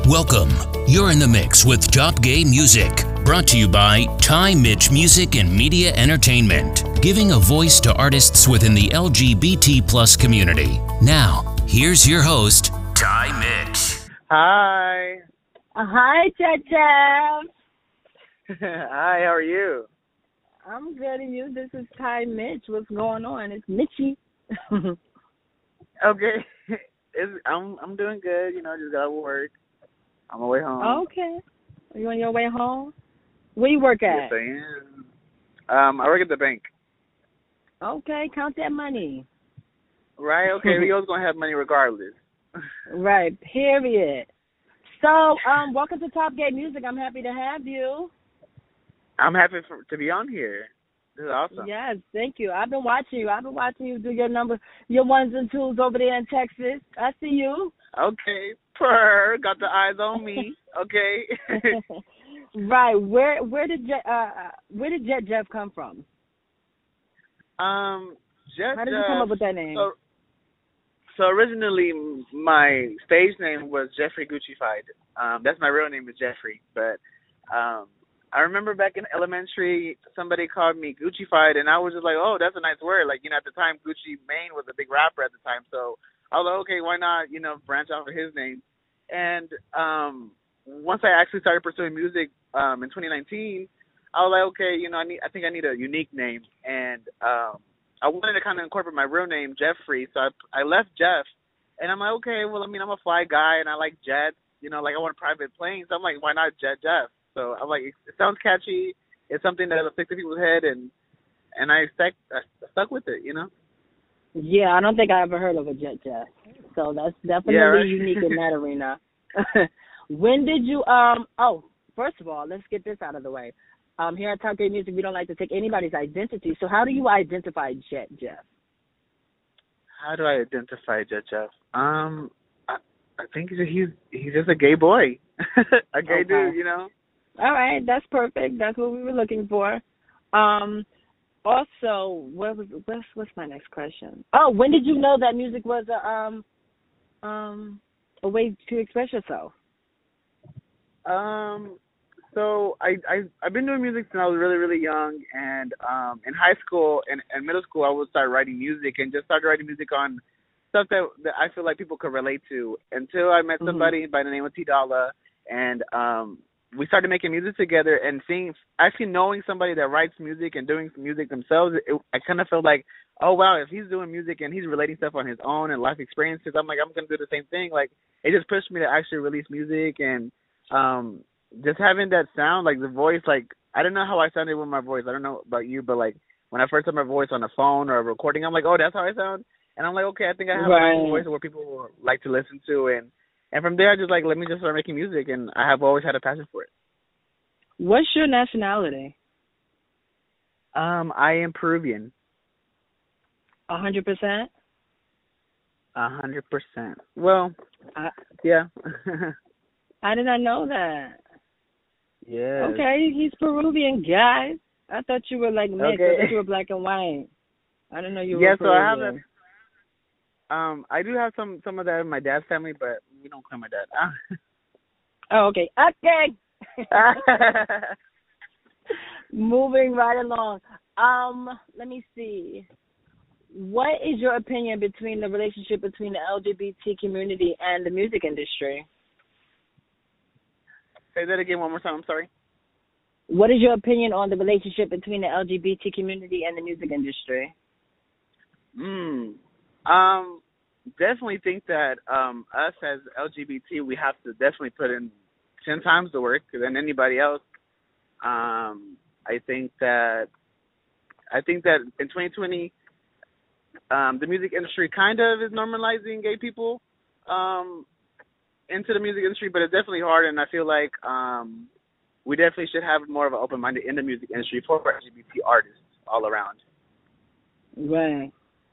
Welcome. You're in the mix with Top Gay Music, brought to you by Ty Mitch Music and Media Entertainment, giving a voice to artists within the LGBT plus community. Now, here's your host, Ty Mitch. Hi. Hi, Jeff. Hi, how are you? I'm good, and you? This is Ty Mitch. What's going on? It's Mitchie. Okay. I'm doing good. You know, just got to work. On my way home. Okay. Are you on your way home? Where you work at? Yes, I am. I work at the bank. Okay, count that money. Right? Okay, we always going to have money regardless. Right, period. So, welcome to Top Gay Music. I'm happy to have you. I'm happy to be on here. This is awesome. Yes, thank you. I've been watching you do your ones and twos over there in Texas. I see you. Okay, got the eyes on me. Okay. Right. Where did Jet Jeff come from? Jet. How did you come up with that name? So originally, my stage name was Jeffrey Guccified. That's my real name is Jeffrey, but I remember back in elementary, somebody called me Guccified, and I was just like, oh, that's a nice word. Like, you know, at the time, Gucci Mane was a big rapper at the time, so I was like, okay, why not, you know, branch off of his name? And once I actually started pursuing music in 2019, I was like, okay, you know, I think I need a unique name, and I wanted to kind of incorporate my real name, Jeffrey, so I left Jeff, and I'm like, okay, well, I mean, I'm a fly guy, and I like jets, you know, like I want a private plane, so I'm like, why not Jet Jeff? So I'm like, it sounds catchy, it's something that'll stick to people's head, and I stuck with it, you know? Yeah, I don't think I ever heard of a Jet Jeff. So that's definitely unique in that arena. When did you first of all, let's get this out of the way. Here at Top Gay Music, we don't like to take anybody's identity. So how do you identify Jet Jeff? How do I identify Jet Jeff? I think he's just a gay boy. A gay dude, you know? All right, that's perfect. That's what we were looking for. Also, what's my next question? Oh, when did you know that music was a way to express yourself? So I've been doing music since I was really, really young, and in high school and middle school I would start writing music and just started writing music on stuff that I feel like people could relate to until I met somebody by the name of T Dolla, and we started making music together and knowing somebody that writes music and doing some music themselves, I kind of felt like, oh, wow, if he's doing music and he's relating stuff on his own and life experiences, I'm like, I'm going to do the same thing. Like, it just pushed me to actually release music and just having that sound, like the voice, like, I don't know how I sounded with my voice. I don't know about you, but, like, when I first heard my voice on a phone or a recording, I'm like, oh, that's how I sound. And I'm like, okay, I think I have a voice where people will like to listen to. And from there, I just like, let me just start making music, and I have always had a passion for it. What's your nationality? I am Peruvian. 100%? 100%. Well, yeah. I did not know that. Yeah. Okay, he's Peruvian, guys. I thought you were like mixed. Okay. I thought you were black and white. I didn't know you were Peruvian. So I have I do have some of that in my dad's family, but we don't claim my dad. Oh, okay. Okay. Moving right along. Let me see. What is your opinion between the relationship between the LGBT community and the music industry? Say that again one more time. I'm sorry. What is your opinion on the relationship between the LGBT community and the music industry? Definitely think that us as LGBT, we have to definitely put in 10 times the work than anybody else. I think that in 2020, the music industry kind of is normalizing gay people into the music industry, but it's definitely hard, and I feel like we definitely should have more of an open mind in the music industry for LGBT artists all around. Right.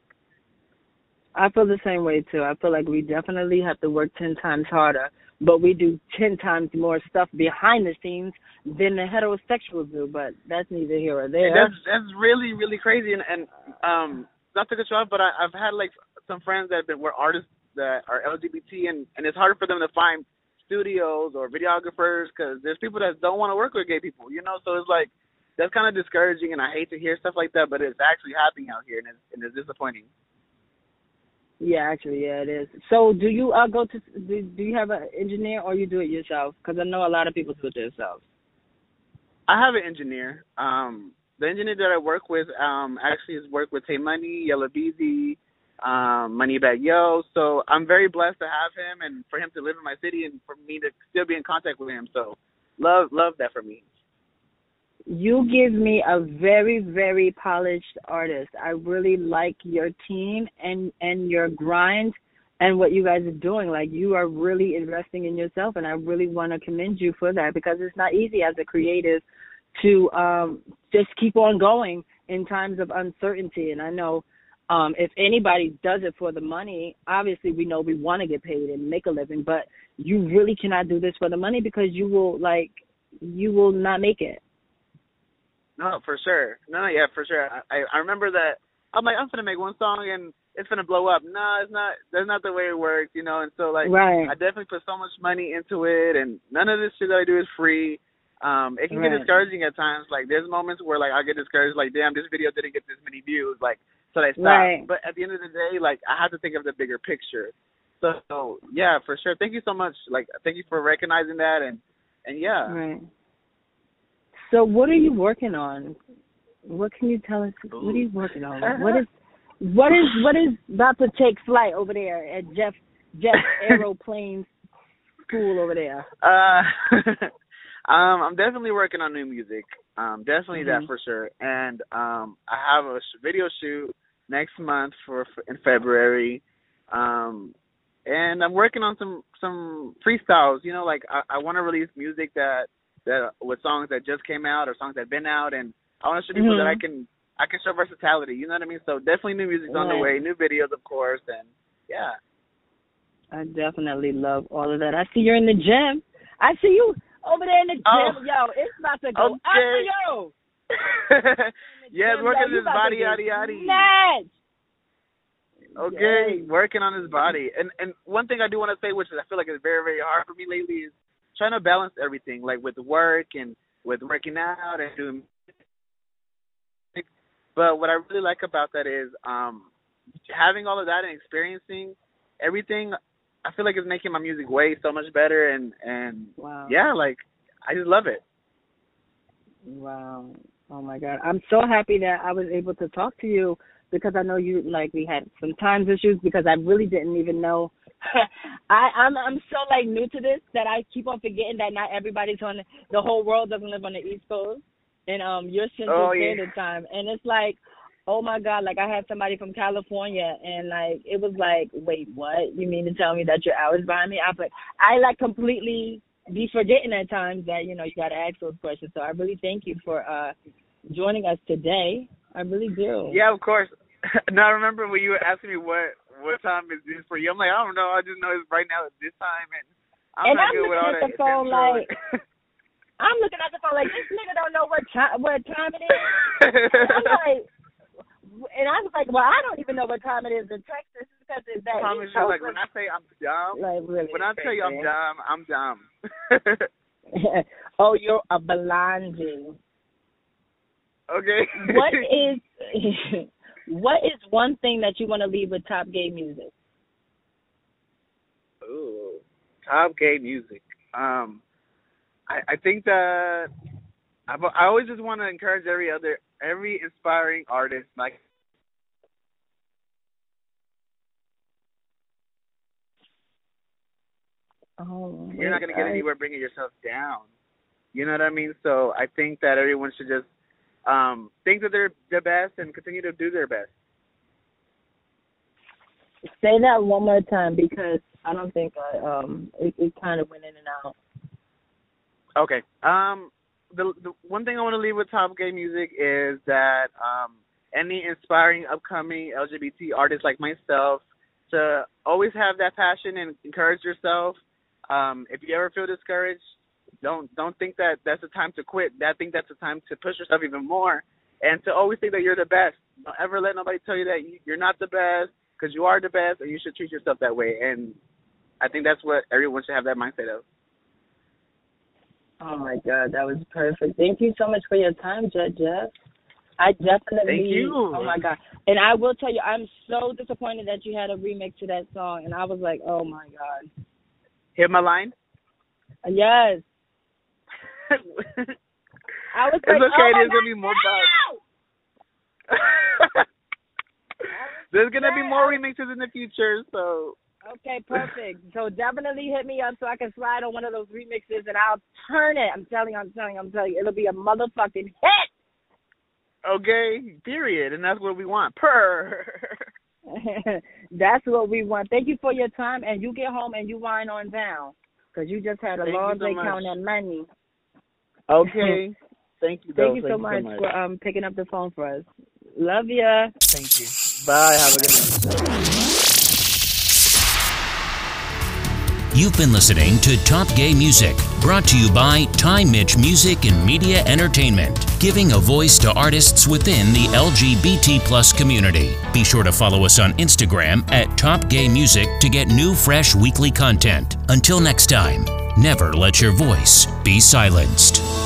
I feel the same way, too. I feel like we definitely have to work 10 times harder, but we do 10 times more stuff behind the scenes than the heterosexuals do, but that's neither here or there. That's really, really crazy, and not to cut you off, but I've had, like, some friends that were artists that are LGBT, and it's harder for them to find studios or videographers, because there's people that don't want to work with gay people, you know. So it's like that's kind of discouraging, and I hate to hear stuff like that, but it's actually happening out here, and it's disappointing. Yeah, actually, yeah, it is. So, do you do you have an engineer, or you do it yourself? Because I know a lot of people do it themselves. I have an engineer. The engineer that I work with actually has worked with Tay Money, Yella Beezy, Moneybagg Yo. So I'm very blessed to have him and for him to live in my city and for me to still be in contact with him. So love that for me. You give me a very, very polished artist. I really like your team and your grind and what you guys are doing. Like, you are really investing in yourself, and I really want to commend you for that, because it's not easy as a creative to just keep on going in times of uncertainty. And I know if anybody does it for the money, obviously we know we want to get paid and make a living, but you really cannot do this for the money, because you will not make it. No, for sure. No, yeah, for sure. I remember that. I'm like, I'm going to make one song and it's going to blow up. No, it's not. That's not the way it works, you know. And so, like, right. I definitely put so much money into it, and none of this shit that I do is free. It can get discouraging at times. Like, there's moments where, like, I get discouraged, like, damn, this video didn't get this many views. Like, so I stop. Right. But at the end of the day, like, I have to think of the bigger picture. So yeah, for sure. Thank you so much. Like, thank you for recognizing that, and yeah. Right. So what are you working on? What can you tell us? Ooh. What are you working on? What is about to take flight over there at Jeff Aeroplane School over there? I'm definitely working on new music. Definitely that for sure. And I have a video shoot next month in February. And I'm working on some freestyles. You know, like I want to release music that with songs that just came out or songs that have been out, and I want to show people that I can show versatility. You know what I mean? So definitely new music's on the way, new videos, of course, and yeah. I definitely love all of that. I see you're in the gym. I see you over there in the gym. Yo, it's about to go up for you. Yes, working on his body, yaddy yaddy. Snatch. Okay, working on his body. And one thing I do want to say, which I feel like is very, very hard for me lately, is trying to balance everything, like with work and with working out and doing music. But what I really like about that is having all of that and experiencing everything, I feel like it's making my music way so much better. And wow. Yeah, like, I just love it. Wow. Oh, my God. I'm so happy that I was able to talk to you, because I know we had some time issues, because I really didn't even know. I'm so, like, new to this that I keep on forgetting that not everybody's the whole world doesn't live on the East Coast, and you're Central Standard Time. And it's like, oh, my God, like, I had somebody from California, and, like, it was like, wait, what? You mean to tell me that you're hours behind me? I like, completely be forgetting at times that, you know, you got to ask those questions. So I really thank you for joining us today. I really do. Yeah, of course. Now, I remember when you were asking me what time is this for you, I'm like, I don't know. I just know it's right now at this time, and I'm not good with all that. Phone, like, I'm looking at the phone like, this nigga don't know what time it is. I'm like, and I was like, well, I don't even know what time it is in Texas, because it's that. Like, when I say I'm dumb, like, really, when I tell you I'm dumb, I'm dumb. Oh, you're a Belange. Okay. What is one thing that you want to leave with Top Gay Music? Ooh, Top Gay Music. I think that I always just want to encourage every inspiring artist, like, you're not going to get anywhere bringing yourself down. You know what I mean? So I think that everyone should just think that they're the best and continue to do their best. Say that one more time, because I don't think it kind of went in and out. Okay. The one thing I want to leave with Top Gay Music is that any inspiring upcoming LGBT artists like myself to always have that passion and encourage yourself. If you ever feel discouraged, don't think that that's the time to quit. I think that's the time to push yourself even more, and to always think that you're the best. Don't ever let nobody tell you that you're not the best, because you are the best, and you should treat yourself that way. And I think that's what everyone should have that mindset of. Oh my God, that was perfect. Thank you so much for your time, Jet Jeff. I definitely. Thank you. Oh my God. And I will tell you, I'm so disappointed that you had a remix to that song. And I was like, oh my God. Hear my line? Yes. I was it's like, okay. oh There's my gonna be more bugs. There's gonna be more remixes in the future. So. Okay, perfect. So definitely hit me up so I can slide on one of those remixes and I'll turn it. I'm telling you, it'll be a motherfucking hit. Okay, period. And that's what we want. Purr. That's what we want. Thank you for your time, and you get home and you wind on down because you just had a long day counting that money. Okay. Thank you, Thank you so much for picking up the phone for us. Love ya. Thank you. Bye. Have a good night. You've been listening to Top Gay Music, brought to you by Ty Mitch Music and Media Entertainment, giving a voice to artists within the LGBT+ community. Be sure to follow us on Instagram at Top Gay Music to get new, fresh weekly content. Until next time, never let your voice be silenced.